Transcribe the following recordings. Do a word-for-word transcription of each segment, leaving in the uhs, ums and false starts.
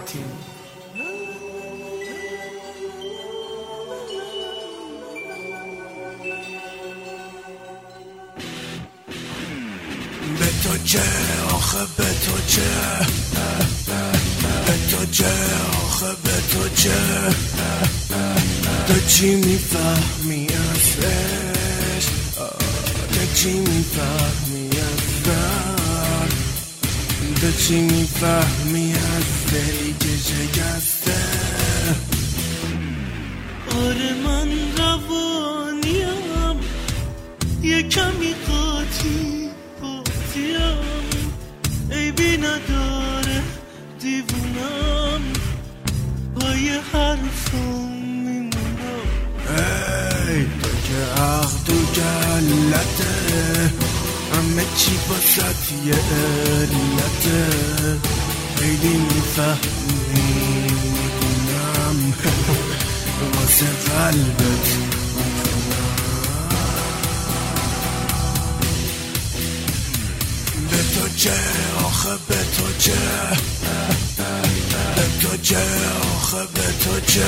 متین. به تو چه آخه به تو چه، به تو چه آخه به تو چه، تو چی میفهمی از عشق، تو چی میفهمی از درد، تو چی میفهمی از دلی که شکسته. آره من روانیم یه کمی قاطی قاطیم، عیبی نداره دیوونم پای حرفم میمونم. ای تو که عقد و گلته، همه چی باسد یه علته، خیلی میفهمی میدونم واسه قلبت به تو چه آخه به تو چه، به تو چه آخه به تو چه،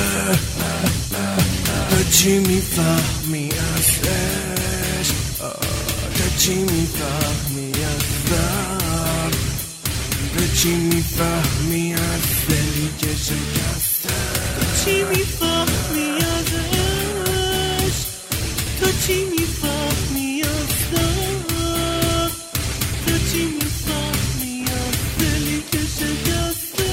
تو چی میفهمی از عشق، تو چی میفهمی از درد، تو چی میفهمی از دلی که شکسته. تو چی میفهمی از عشق، تو چی میفهمی از درد، تو چی میفهمی از دلی که شکسته.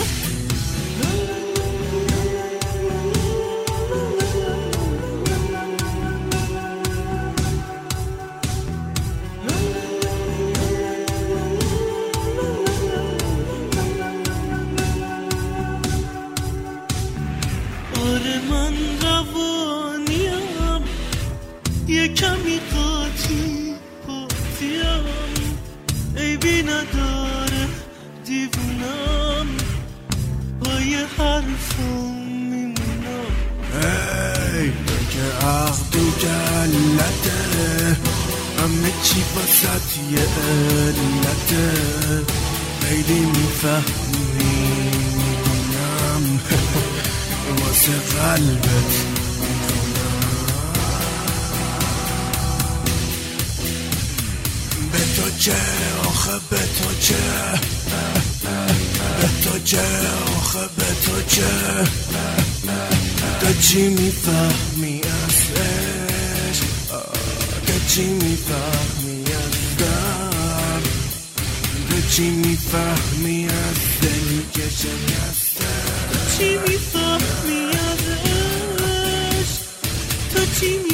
آره من روانیم یه کمی قاطی قاطیم، عیبی نداره دیوونم پای حرفم میمونم. ای تو که عقد و گلته، همه چی باسد یه علته، خیلی میفهمی میدونم واسه قلبت به تو چه آخه به تو چه، به تو چه آخه به تو چه، تو چی میفهمی از عشق، تو چی میفهمی از درد، تو چی میفهمی از دلی که شکسته. تو چی میفهمی از عشق، تو چی